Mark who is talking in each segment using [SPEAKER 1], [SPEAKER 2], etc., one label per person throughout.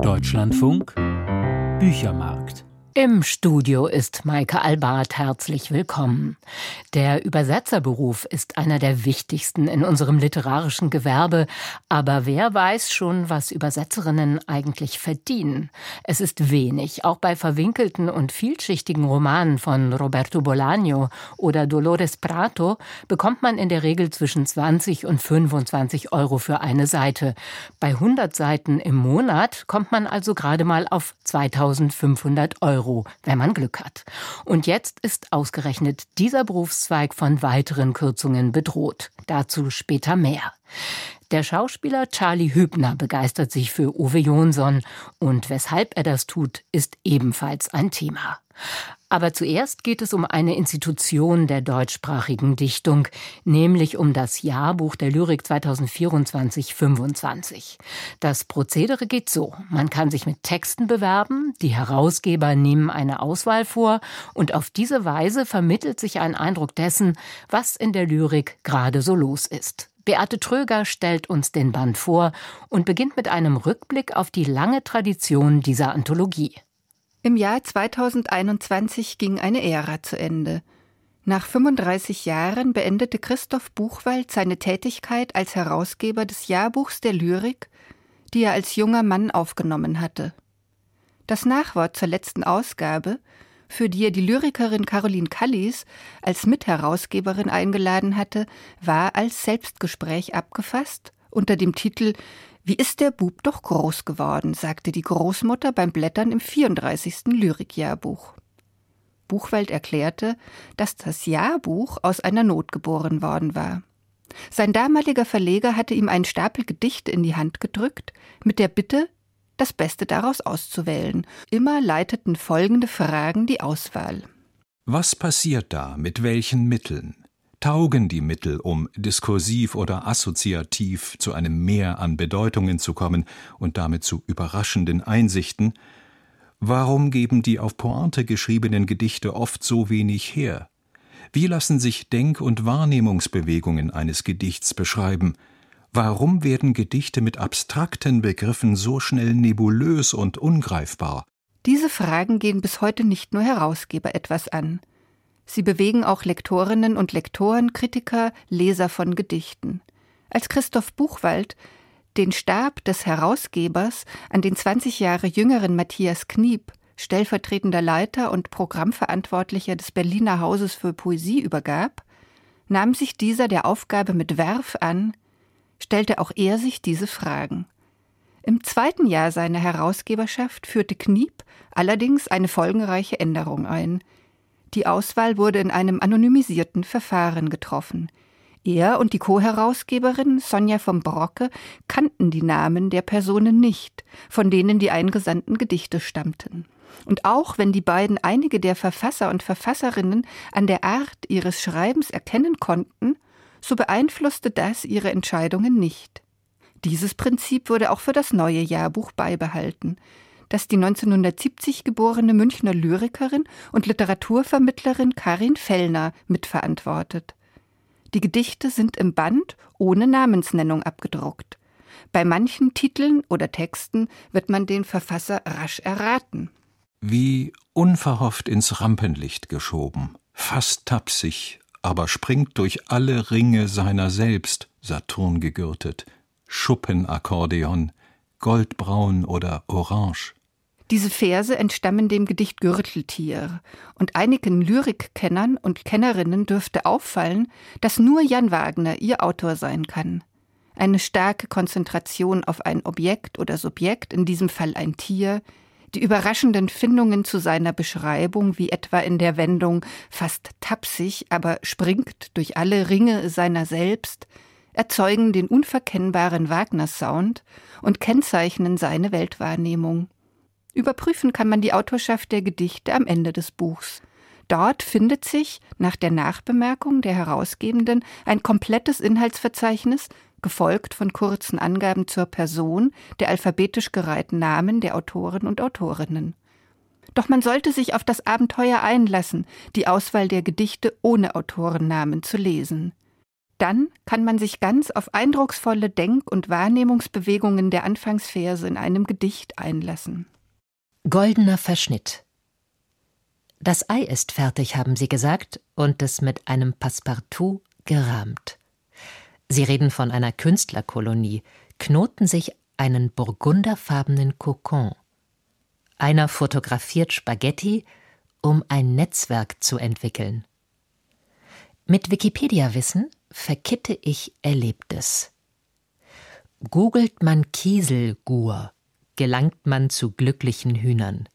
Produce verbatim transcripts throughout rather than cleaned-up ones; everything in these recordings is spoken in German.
[SPEAKER 1] Deutschlandfunk Büchermarkt.
[SPEAKER 2] Im Studio ist Maike Albart. Herzlich willkommen. Der Übersetzerberuf ist einer der wichtigsten in unserem literarischen Gewerbe. Aber wer weiß schon, was Übersetzerinnen eigentlich verdienen? Es ist wenig. Auch bei verwinkelten und vielschichtigen Romanen von Roberto Bolaño oder Dolores Prato bekommt man in der Regel zwischen zwanzig und fünfundzwanzig Euro für eine Seite. Bei hundert Seiten im Monat kommt man also gerade mal auf zweitausendfünfhundert Euro. Wenn man Glück hat. Und jetzt ist ausgerechnet dieser Berufszweig von weiteren Kürzungen bedroht. Dazu später mehr. Der Schauspieler Charlie Hübner begeistert sich für Uwe Jonsson und weshalb er das tut, ist ebenfalls ein Thema. Aber zuerst geht es um eine Institution der deutschsprachigen Dichtung, nämlich um das Jahrbuch der Lyrik zweitausendvierundzwanzig fünfundzwanzig. Das Prozedere geht so: Man kann sich mit Texten bewerben, die Herausgeber nehmen eine Auswahl vor und auf diese Weise vermittelt sich ein Eindruck dessen, was in der Lyrik gerade so los ist. Beate Tröger stellt uns den Band vor und beginnt mit einem Rückblick auf die lange Tradition dieser Anthologie.
[SPEAKER 3] Im Jahr zweitausendeinundzwanzig ging eine Ära zu Ende. Nach fünfunddreißig Jahren beendete Christoph Buchwald seine Tätigkeit als Herausgeber des Jahrbuchs der Lyrik, die er als junger Mann aufgenommen hatte. Das Nachwort zur letzten Ausgabe, für die er die Lyrikerin Caroline Kallis als Mitherausgeberin eingeladen hatte, war als Selbstgespräch abgefasst unter dem Titel »Wie ist der Bub doch groß geworden«, sagte die Großmutter beim Blättern im vierunddreißigsten Lyrikjahrbuch. Buchwald erklärte, dass das Jahrbuch aus einer Not geboren worden war. Sein damaliger Verleger hatte ihm einen Stapel Gedichte in die Hand gedrückt, mit der Bitte, das Beste daraus auszuwählen. Immer leiteten folgende Fragen die Auswahl.
[SPEAKER 4] Was passiert da, mit welchen Mitteln? Taugen die Mittel, um diskursiv oder assoziativ zu einem Mehr an Bedeutungen zu kommen und damit zu überraschenden Einsichten? Warum geben die auf Pointe geschriebenen Gedichte oft so wenig her? Wie lassen sich Denk- und Wahrnehmungsbewegungen eines Gedichts beschreiben? Warum werden Gedichte mit abstrakten Begriffen so schnell nebulös und ungreifbar?
[SPEAKER 3] Diese Fragen gehen bis heute nicht nur Herausgeber etwas an. Sie bewegen auch Lektorinnen und Lektoren, Kritiker, Leser von Gedichten. Als Christoph Buchwald den Stab des Herausgebers an den zwanzig Jahre jüngeren Matthias Kniep, stellvertretender Leiter und Programmverantwortlicher des Berliner Hauses für Poesie, übergab, nahm sich dieser der Aufgabe mit Verve an, stellte auch er sich diese Fragen. Im zweiten Jahr seiner Herausgeberschaft führte Kniep allerdings eine folgenreiche Änderung ein. Die Auswahl wurde in einem anonymisierten Verfahren getroffen. Er und die Co-Herausgeberin Sonja vom Brocke kannten die Namen der Personen nicht, von denen die eingesandten Gedichte stammten. Und auch wenn die beiden einige der Verfasser und Verfasserinnen an der Art ihres Schreibens erkennen konnten, so beeinflusste das ihre Entscheidungen nicht. Dieses Prinzip wurde auch für das neue Jahrbuch beibehalten, das die neunzehnhundertsiebzig geborene Münchner Lyrikerin und Literaturvermittlerin Karin Fellner mitverantwortet. Die Gedichte sind im Band ohne Namensnennung abgedruckt. Bei manchen Titeln oder Texten wird man den Verfasser rasch erraten.
[SPEAKER 4] Wie unverhofft ins Rampenlicht geschoben, fast tapsig, aber springt durch alle Ringe seiner selbst, Saturn gegürtet, Schuppenakkordeon, goldbraun oder orange.
[SPEAKER 3] Diese Verse entstammen dem Gedicht Gürteltier, und einigen Lyrikkennern und Kennerinnen dürfte auffallen, dass nur Jan Wagner ihr Autor sein kann. Eine starke Konzentration auf ein Objekt oder Subjekt, in diesem Fall ein Tier, die überraschenden Findungen zu seiner Beschreibung, wie etwa in der Wendung fast tapsig, aber springt durch alle Ringe seiner selbst, erzeugen den unverkennbaren Wagner-Sound und kennzeichnen seine Weltwahrnehmung. Überprüfen kann man die Autorschaft der Gedichte am Ende des Buchs. Dort findet sich, nach der Nachbemerkung der Herausgebenden, ein komplettes Inhaltsverzeichnis, gefolgt von kurzen Angaben zur Person, der alphabetisch gereihten Namen der Autoren und Autorinnen. Doch man sollte sich auf das Abenteuer einlassen, die Auswahl der Gedichte ohne Autorennamen zu lesen. Dann kann man sich ganz auf eindrucksvolle Denk- und Wahrnehmungsbewegungen der Anfangsverse in einem Gedicht einlassen.
[SPEAKER 2] Goldener Verschnitt. Das Ei ist fertig, haben Sie gesagt, und es mit einem Passepartout gerahmt. Sie reden von einer Künstlerkolonie, knoten sich einen burgunderfarbenen Kokon. Einer fotografiert Spaghetti, um ein Netzwerk zu entwickeln. Mit Wikipedia-Wissen verkitte ich Erlebtes. Googelt man Kieselgur, gelangt man zu glücklichen Hühnern.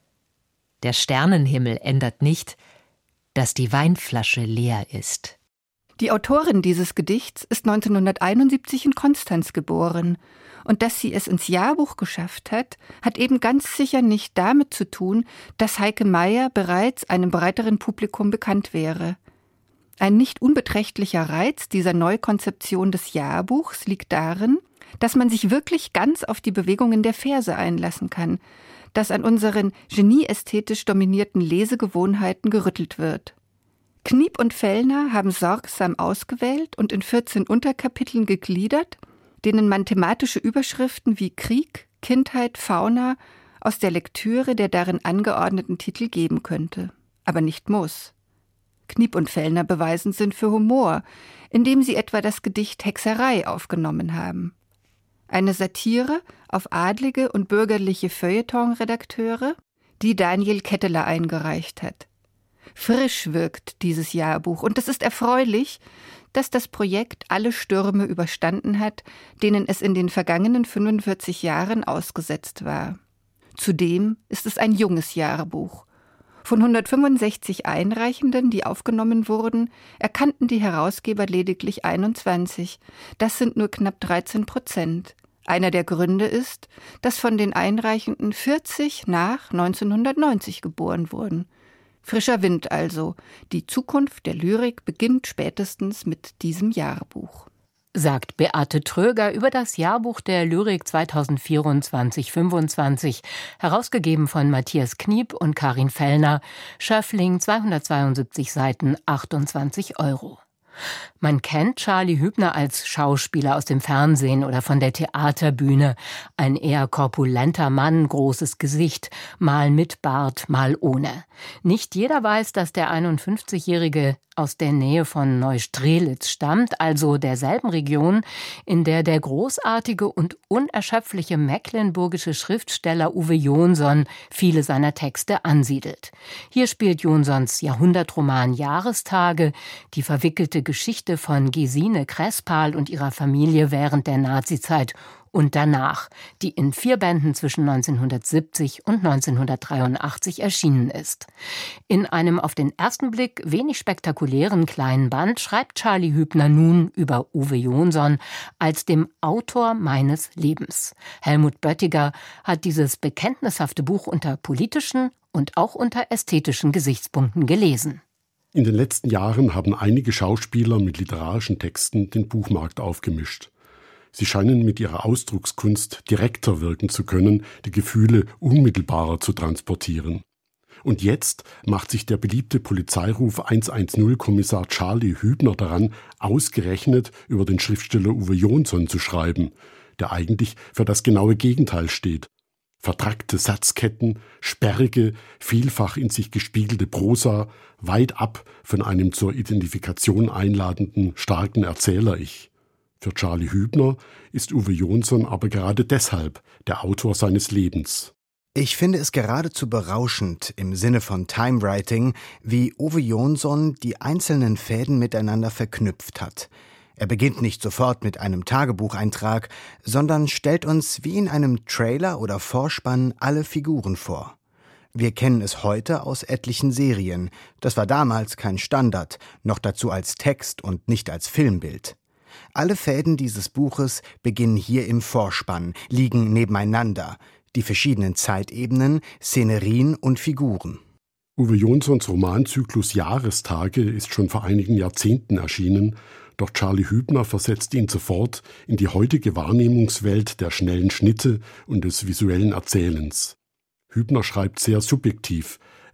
[SPEAKER 2] Der Sternenhimmel ändert nicht, dass die Weinflasche leer ist.
[SPEAKER 3] Die Autorin dieses Gedichts ist neunzehnhunderteinundsiebzig in Konstanz geboren. Und dass sie es ins Jahrbuch geschafft hat, hat eben ganz sicher nicht damit zu tun, dass Heike Meyer bereits einem breiteren Publikum bekannt wäre. Ein nicht unbeträchtlicher Reiz dieser Neukonzeption des Jahrbuchs liegt darin, dass man sich wirklich ganz auf die Bewegungen der Verse einlassen kann, dass an unseren genieästhetisch dominierten Lesegewohnheiten gerüttelt wird. Kniep und Fellner haben sorgsam ausgewählt und in vierzehn Unterkapiteln gegliedert, denen man thematische Überschriften wie Krieg, Kindheit, Fauna aus der Lektüre der darin angeordneten Titel geben könnte, aber nicht muss. Kniep und Fellner beweisen sind für Humor, indem sie etwa das Gedicht Hexerei aufgenommen haben. Eine Satire auf adlige und bürgerliche Feuilleton-Redakteure, die Daniel Ketteler eingereicht hat. Frisch wirkt dieses Jahrbuch, und es ist erfreulich, dass das Projekt alle Stürme überstanden hat, denen es in den vergangenen fünfundvierzig Jahren ausgesetzt war. Zudem ist es ein junges Jahrbuch. Von hundertfünfundsechzig Einreichenden, die aufgenommen wurden, erkannten die Herausgeber lediglich einundzwanzig. Das sind nur knapp dreizehn Prozent. Einer der Gründe ist, dass von den Einreichenden vierzig nach neunzehnhundertneunzig geboren wurden. Frischer Wind also. Die Zukunft der Lyrik beginnt spätestens mit diesem Jahrbuch.
[SPEAKER 2] Sagt Beate Tröger über das Jahrbuch der Lyrik zweitausendvierundzwanzig fünfundzwanzig, herausgegeben von Matthias Kniep und Karin Fellner, Schöffling, zweihundertzweiundsiebzig Seiten, achtundzwanzig Euro. Man kennt Charlie Hübner als Schauspieler aus dem Fernsehen oder von der Theaterbühne. Ein eher korpulenter Mann, großes Gesicht, mal mit Bart, mal ohne. Nicht jeder weiß, dass der einundfünfzigjährige aus der Nähe von Neustrelitz stammt, also derselben Region, in der der großartige und unerschöpfliche mecklenburgische Schriftsteller Uwe Jonsson viele seiner Texte ansiedelt. Hier spielt Jonssons Jahrhundertroman Jahrestage, die verwickelte Geschichte von Gesine Crespal und ihrer Familie während der Nazizeit und danach, die in vier Bänden zwischen neunzehnhundertsiebzig und neunzehnhundertdreiundachtzig erschienen ist. In einem auf den ersten Blick wenig spektakulären kleinen Band schreibt Charlie Hübner nun über Uwe Jonsson als dem Autor meines Lebens. Helmut Böttiger hat dieses bekenntnishafte Buch unter politischen und auch unter ästhetischen Gesichtspunkten gelesen.
[SPEAKER 5] In den letzten Jahren haben einige Schauspieler mit literarischen Texten den Buchmarkt aufgemischt. Sie scheinen mit ihrer Ausdruckskunst direkter wirken zu können, die Gefühle unmittelbarer zu transportieren. Und jetzt macht sich der beliebte Polizeiruf hundertzehn-Kommissar Charlie Hübner daran, ausgerechnet über den Schriftsteller Uwe Jonsson zu schreiben, der eigentlich für das genaue Gegenteil steht. Vertrackte Satzketten, sperrige, vielfach in sich gespiegelte Prosa, weit ab von einem zur Identifikation einladenden, starken Erzähler-Ich. Für Charlie Hübner ist Uwe Jonsson aber gerade deshalb der Autor seines Lebens.
[SPEAKER 6] Ich finde es geradezu berauschend im Sinne von Timewriting, wie Uwe Jonsson die einzelnen Fäden miteinander verknüpft hat. Er beginnt nicht sofort mit einem Tagebucheintrag, sondern stellt uns wie in einem Trailer oder Vorspann alle Figuren vor. Wir kennen es heute aus etlichen Serien. Das war damals kein Standard, noch dazu als Text und nicht als Filmbild. Alle Fäden dieses Buches beginnen hier im Vorspann, liegen nebeneinander, die verschiedenen Zeitebenen, Szenerien und Figuren.
[SPEAKER 5] Uwe Jonssons Romanzyklus Jahrestage ist schon vor einigen Jahrzehnten erschienen, doch Charlie Hübner versetzt ihn sofort in die heutige Wahrnehmungswelt der schnellen Schnitte und des visuellen Erzählens. Hübner schreibt sehr subjektiv.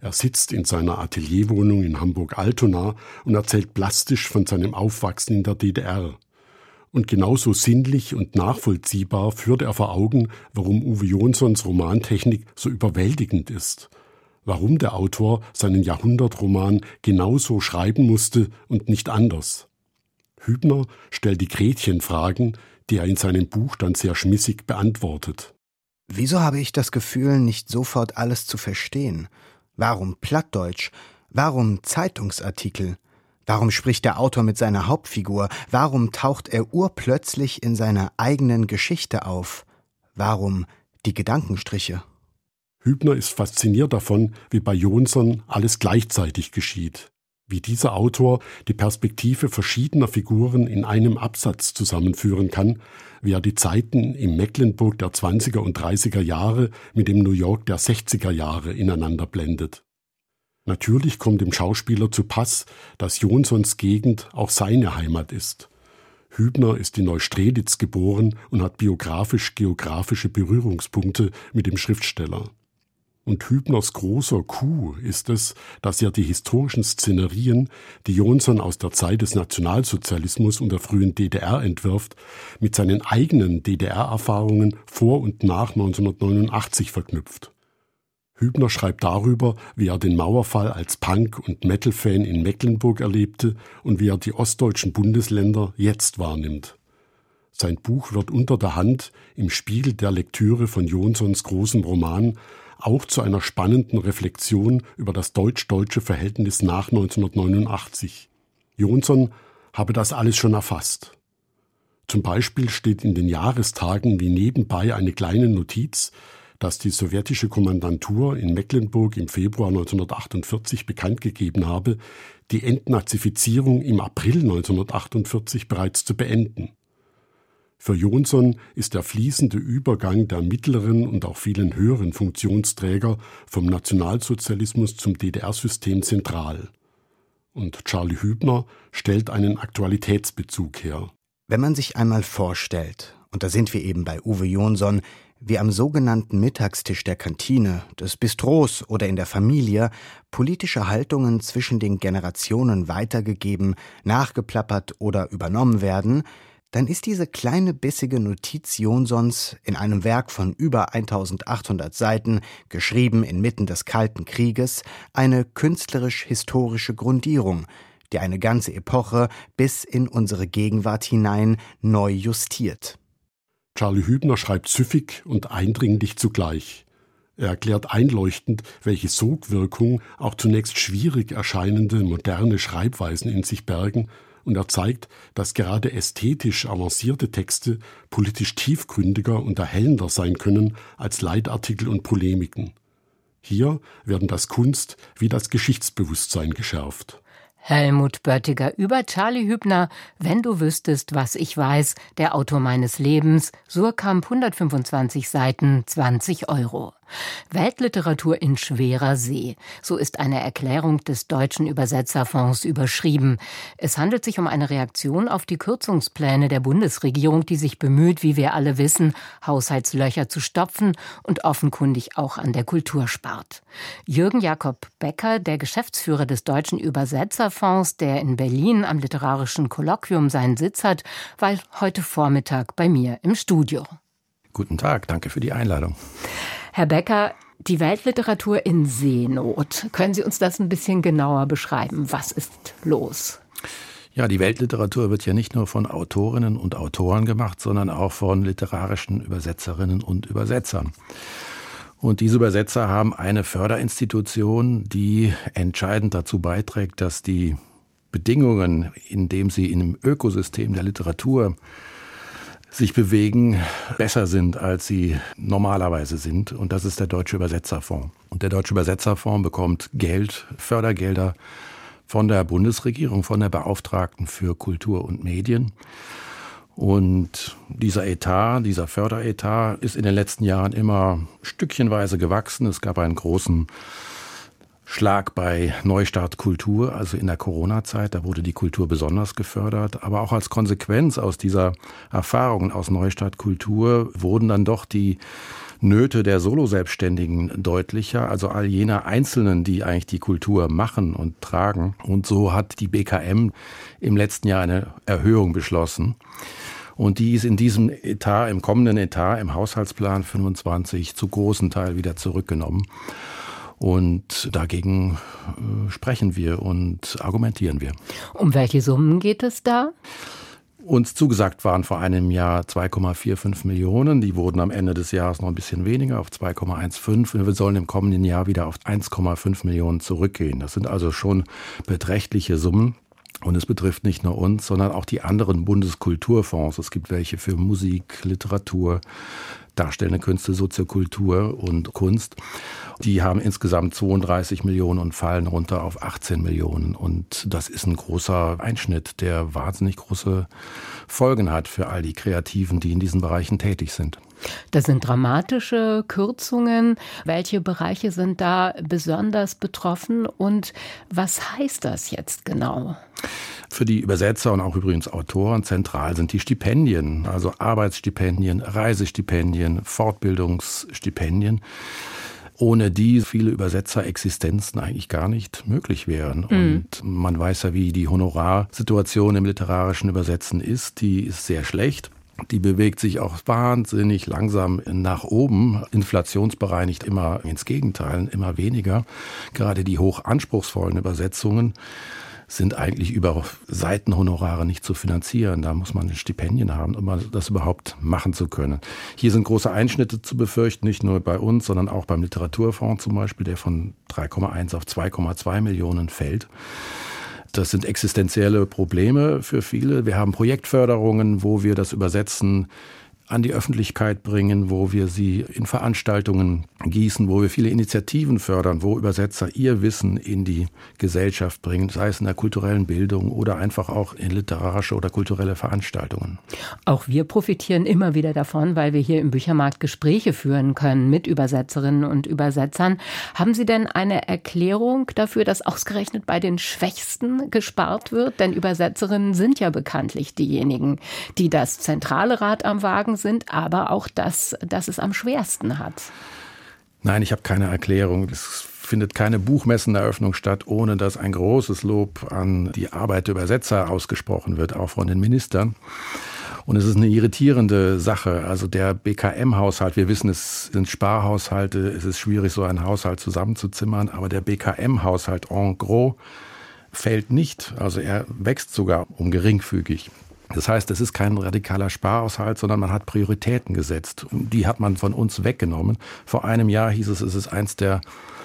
[SPEAKER 5] Er sitzt in seiner Atelierwohnung in Hamburg-Altona und erzählt plastisch von seinem Aufwachsen in der D D R. Und genauso sinnlich und nachvollziehbar führt er vor Augen, warum Uwe Jonsons Romantechnik so überwältigend ist. Warum der Autor seinen Jahrhundertroman genauso schreiben musste und nicht anders. Hübner stellt die Gretchenfragen, die er in seinem Buch dann sehr schmissig beantwortet.
[SPEAKER 6] Wieso habe ich das Gefühl, nicht sofort alles zu verstehen? Warum Plattdeutsch? Warum Zeitungsartikel? Warum spricht der Autor mit seiner Hauptfigur? Warum taucht er urplötzlich in seiner eigenen Geschichte auf? Warum die Gedankenstriche?
[SPEAKER 5] Hübner ist fasziniert davon, wie bei Jonson alles gleichzeitig geschieht. Wie dieser Autor die Perspektive verschiedener Figuren in einem Absatz zusammenführen kann, wie er die Zeiten im Mecklenburg der zwanziger und dreißiger Jahre mit dem New York der sechziger Jahre ineinander blendet. Natürlich kommt dem Schauspieler zu Pass, dass Jonsons Gegend auch seine Heimat ist. Hübner ist in Neustrelitz geboren und hat biografisch-geografische Berührungspunkte mit dem Schriftsteller. Und Hübners großer Coup ist es, dass er die historischen Szenerien, die Jonson aus der Zeit des Nationalsozialismus und der frühen D D R entwirft, mit seinen eigenen D D R-Erfahrungen vor und nach neunzehnhundertneunundachtzig verknüpft. Hübner schreibt darüber, wie er den Mauerfall als Punk- und Metal-Fan in Mecklenburg erlebte und wie er die ostdeutschen Bundesländer jetzt wahrnimmt. Sein Buch wird unter der Hand im Spiegel der Lektüre von Jonsons großem Roman auch zu einer spannenden Reflexion über das deutsch-deutsche Verhältnis nach neunzehnhundertneunundachtzig. Jonson habe das alles schon erfasst. Zum Beispiel steht in den Jahrestagen wie nebenbei eine kleine Notiz, dass die sowjetische Kommandantur in Mecklenburg im Februar neunzehnhundertachtundvierzig bekannt gegeben habe, die Entnazifizierung im April neunzehnhundertachtundvierzig bereits zu beenden. Für Jonson ist der fließende Übergang der mittleren und auch vielen höheren Funktionsträger vom Nationalsozialismus zum D D R-System zentral. Und Charlie Hübner stellt einen Aktualitätsbezug her.
[SPEAKER 6] Wenn man sich einmal vorstellt, und da sind wir eben bei Uwe Jonson, wie am sogenannten Mittagstisch der Kantine, des Bistros oder in der Familie politische Haltungen zwischen den Generationen weitergegeben, nachgeplappert oder übernommen werden, dann ist diese kleine bissige Notiz Jonsons in einem Werk von über eintausendachthundert Seiten, geschrieben inmitten des Kalten Krieges, eine künstlerisch-historische Grundierung, die eine ganze Epoche bis in unsere Gegenwart hinein neu justiert.
[SPEAKER 5] Charlie Hübner schreibt süffig und eindringlich zugleich. Er erklärt einleuchtend, welche Sogwirkung auch zunächst schwierig erscheinende moderne Schreibweisen in sich bergen, und er zeigt, dass gerade ästhetisch avancierte Texte politisch tiefgründiger und erhellender sein können als Leitartikel und Polemiken. Hier werden das Kunst- wie das Geschichtsbewusstsein geschärft.
[SPEAKER 2] Helmut Böttiger über Charlie Hübner, Wenn du wüsstest, was ich weiß, der Autor meines Lebens, Surkamp, hundertfünfundzwanzig Seiten, zwanzig Euro. Weltliteratur in schwerer See, so ist eine Erklärung des Deutschen Übersetzerfonds überschrieben. Es handelt sich um eine Reaktion auf die Kürzungspläne der Bundesregierung, die sich bemüht, wie wir alle wissen, Haushaltslöcher zu stopfen und offenkundig auch an der Kultur spart. Jürgen Jakob Becker, der Geschäftsführer des Deutschen Übersetzerfonds, der in Berlin am Literarischen Kolloquium seinen Sitz hat, war heute Vormittag bei mir im Studio.
[SPEAKER 7] Guten Tag, danke für die Einladung.
[SPEAKER 2] Herr Becker, die Weltliteratur in Seenot. Können Sie uns das ein bisschen genauer beschreiben? Was ist los?
[SPEAKER 7] Ja, die Weltliteratur wird ja nicht nur von Autorinnen und Autoren gemacht, sondern auch von literarischen Übersetzerinnen und Übersetzern. Und diese Übersetzer haben eine Förderinstitution, die entscheidend dazu beiträgt, dass die Bedingungen, in denen sie in dem Ökosystem der Literatur sich bewegen, besser sind, als sie normalerweise sind. Und das ist der Deutsche Übersetzerfonds. Und der Deutsche Übersetzerfonds bekommt Geld, Fördergelder von der Bundesregierung, von der Beauftragten für Kultur und Medien. Und dieser Etat, dieser Förderetat ist in den letzten Jahren immer stückchenweise gewachsen. Es gab einen großen Schlag bei Neustart Kultur, also in der Corona-Zeit, da wurde die Kultur besonders gefördert. Aber auch als Konsequenz aus dieser Erfahrung aus Neustart Kultur wurden dann doch die Nöte der Solo-Selbstständigen deutlicher, also all jener Einzelnen, die eigentlich die Kultur machen und tragen. Und so hat die B K M im letzten Jahr eine Erhöhung beschlossen. Und die ist in diesem Etat, im kommenden Etat, im Haushaltsplan fünfundzwanzig zu großen Teil wieder zurückgenommen. Und dagegen äh, sprechen wir und argumentieren wir. Um welche Summen geht es da? Uns zugesagt waren vor einem Jahr zwei Komma fünfundvierzig Millionen. Die wurden am Ende des Jahres noch ein bisschen weniger, auf zwei Komma fünfzehn. Und wir sollen im kommenden Jahr wieder auf eins Komma fünf Millionen zurückgehen. Das sind also schon beträchtliche Summen. Und es betrifft nicht nur uns, sondern auch die anderen Bundeskulturfonds. Es gibt welche für Musik, Literatur, darstellende Künste, Soziokultur und Kunst. Die haben insgesamt zweiunddreißig Millionen und fallen runter auf achtzehn Millionen. Und das ist ein großer Einschnitt, der wahnsinnig große Folgen hat für all die Kreativen, die in diesen Bereichen tätig sind. Das sind dramatische Kürzungen. Welche Bereiche sind da besonders betroffen und was heißt das jetzt genau? Für die Übersetzer und auch übrigens Autoren zentral sind die Stipendien, also Arbeitsstipendien, Reisestipendien, Fortbildungsstipendien, ohne die viele Übersetzerexistenzen eigentlich gar nicht möglich wären. Mhm. Und man weiß ja, wie die Honorarsituation im literarischen Übersetzen ist. Die ist sehr schlecht. Die bewegt sich auch wahnsinnig langsam nach oben, inflationsbereinigt immer ins Gegenteil, immer weniger. Gerade die hoch anspruchsvollen Übersetzungen sind eigentlich über Seitenhonorare nicht zu finanzieren. Da muss man Stipendien haben, um das überhaupt machen zu können. Hier sind große Einschnitte zu befürchten, nicht nur bei uns, sondern auch beim Literaturfonds zum Beispiel, der von drei Komma eins auf zwei Komma zwei Millionen fällt. Das sind existenzielle Probleme für viele. Wir haben Projektförderungen, wo wir das Übersetzen an die Öffentlichkeit bringen, wo wir sie in Veranstaltungen gießen, wo wir viele Initiativen fördern, wo Übersetzer ihr Wissen in die Gesellschaft bringen, sei es in der kulturellen Bildung oder einfach auch in literarische oder kulturelle Veranstaltungen. Auch wir profitieren immer wieder davon, weil wir hier im Büchermarkt Gespräche führen können mit Übersetzerinnen und Übersetzern. Haben Sie denn eine Erklärung dafür, dass ausgerechnet bei den Schwächsten gespart wird? Denn Übersetzerinnen sind ja bekanntlich diejenigen, die das zentrale Rad am Wagen sind, aber auch das, das es am schwersten hat. Nein, ich habe keine Erklärung. Es findet keine Buchmesseneröffnung statt, ohne dass ein großes Lob an die Arbeit der Übersetzer ausgesprochen wird, auch von den Ministern. Und es ist eine irritierende Sache. Also der B K M-Haushalt, wir wissen, es sind Sparhaushalte, es ist schwierig, so einen Haushalt zusammenzuzimmern, aber der B K M-Haushalt en gros fällt nicht. Also er wächst sogar um geringfügig. Das heißt, es ist kein radikaler Sparhaushalt, sondern man hat Prioritäten gesetzt. Die hat man von uns weggenommen. Vor einem Jahr hieß es, es ist eins der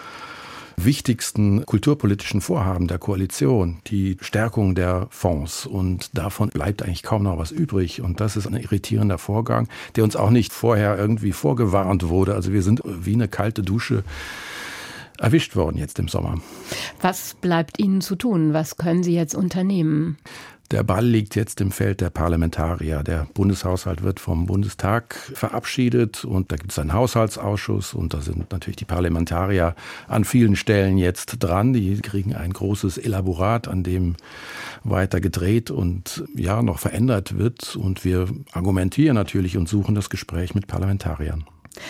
[SPEAKER 7] wichtigsten kulturpolitischen Vorhaben der Koalition, die Stärkung der Fonds. Und davon bleibt eigentlich kaum noch was übrig. Und das ist ein irritierender Vorgang, der uns auch nicht vorher irgendwie vorgewarnt wurde. Also wir sind wie eine kalte Dusche erwischt worden jetzt im Sommer. Was bleibt Ihnen zu tun? Was können Sie jetzt unternehmen? Der Ball liegt jetzt im Feld der Parlamentarier. Der Bundeshaushalt wird vom Bundestag verabschiedet und da gibt es einen Haushaltsausschuss und da sind natürlich die Parlamentarier an vielen Stellen jetzt dran. Die kriegen ein großes Elaborat, an dem weiter gedreht und ja noch verändert wird und wir argumentieren natürlich und suchen das Gespräch mit Parlamentariern.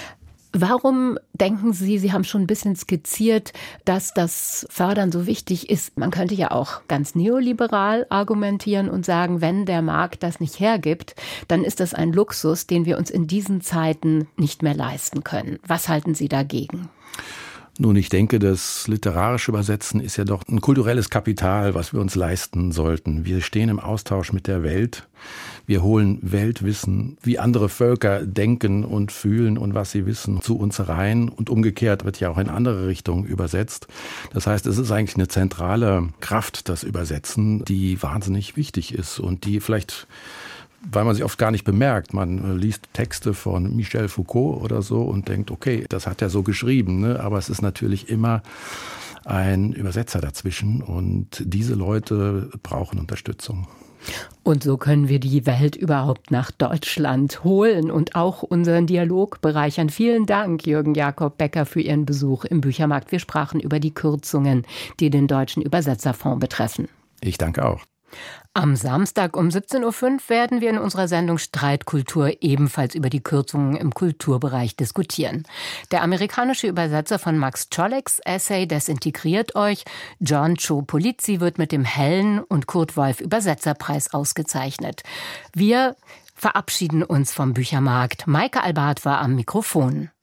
[SPEAKER 7] Warum denken Sie, Sie haben schon ein bisschen skizziert, dass das Fördern so wichtig ist? Man könnte ja auch ganz neoliberal argumentieren und sagen, wenn der Markt das nicht hergibt, dann ist das ein Luxus, den wir uns in diesen Zeiten nicht mehr leisten können. Was halten Sie dagegen? Nun, ich denke, das literarische Übersetzen ist ja doch ein kulturelles Kapital, was wir uns leisten sollten. Wir stehen im Austausch mit der Welt. Wir holen Weltwissen, wie andere Völker denken und fühlen und was sie wissen, zu uns rein. Und umgekehrt wird ja auch in andere Richtungen übersetzt. Das heißt, es ist eigentlich eine zentrale Kraft, das Übersetzen, die wahnsinnig wichtig ist und die vielleicht, weil man sie oft gar nicht bemerkt. Man liest Texte von Michel Foucault oder so und denkt, okay, das hat er so geschrieben, ne? Aber es ist natürlich immer ein Übersetzer dazwischen und diese Leute brauchen Unterstützung. Und so können wir die Welt überhaupt nach Deutschland holen und auch unseren Dialog bereichern. Vielen Dank, Jürgen Jakob Becker, für Ihren Besuch im Büchermarkt. Wir sprachen über die Kürzungen, die den Deutschen Übersetzerfonds betreffen. Ich danke auch.
[SPEAKER 2] Am Samstag um siebzehn Uhr fünf werden wir in unserer Sendung Streitkultur ebenfalls über die Kürzungen im Kulturbereich diskutieren. Der amerikanische Übersetzer von Max Czoleks Essay Desintegriert euch, John Cho Polizzi, wird mit dem Hellen und Kurt Wolf Übersetzerpreis ausgezeichnet. Wir verabschieden uns vom Büchermarkt. Maike Albart war am Mikrofon.